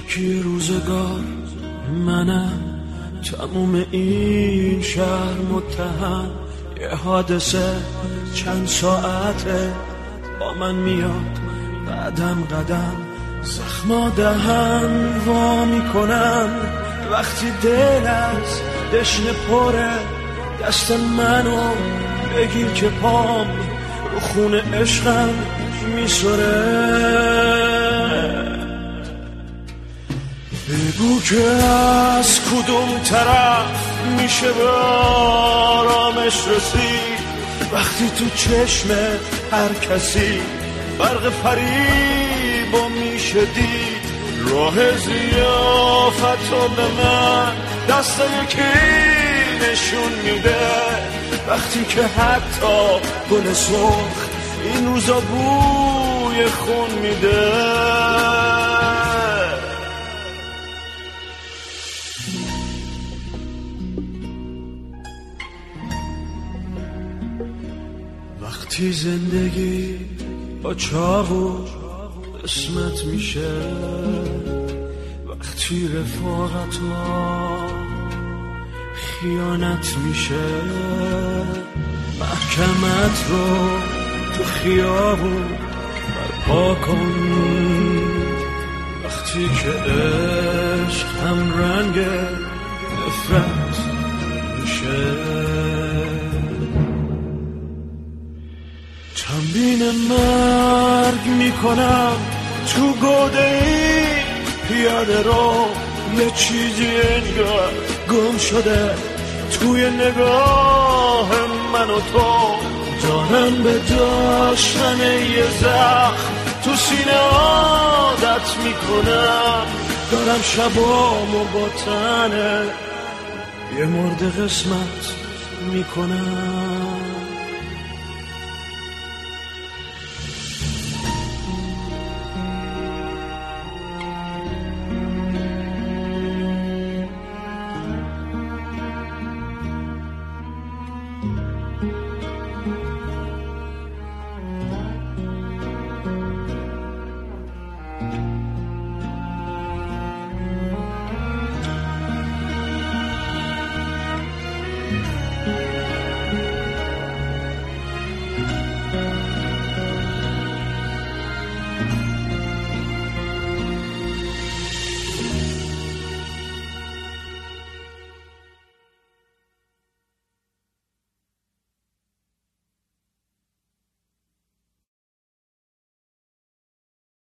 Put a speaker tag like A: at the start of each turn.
A: یکی روزگار منم، تموم این شهر متهم، یه حادثه چند ساعته با من میاد قدم قدم، زخما دهن وا میکنم وقتی دل از دشنه پره، دست منو بگیر که پام رو خون عشقم میسره، بگو که از کدوم طرف میشه به آرامش رسید وقتی تو چشم هر کسی برق فریبا میشه دید، راه ضیافتو به من دست یکی نشون میده وقتی که حتی گل سرخ این روزا بوی خون میده. وقتی زندگی با چاقو قسمت میشه، وقتی رفاقت‌ها خیانت میشه، محکمت رو تو خیابون برپا کن، وقتی که عشق هم رنگ نفرت میشه، تمرین مرگ میکنم تو گوده این پیاده رو، یه چیزی انگار گم شده توی نگاه من و تو، دارم به داشتن یه زخم تو سینه عادت میکنم، دارم شبامو با تنه یه مرد قسمت میکنم.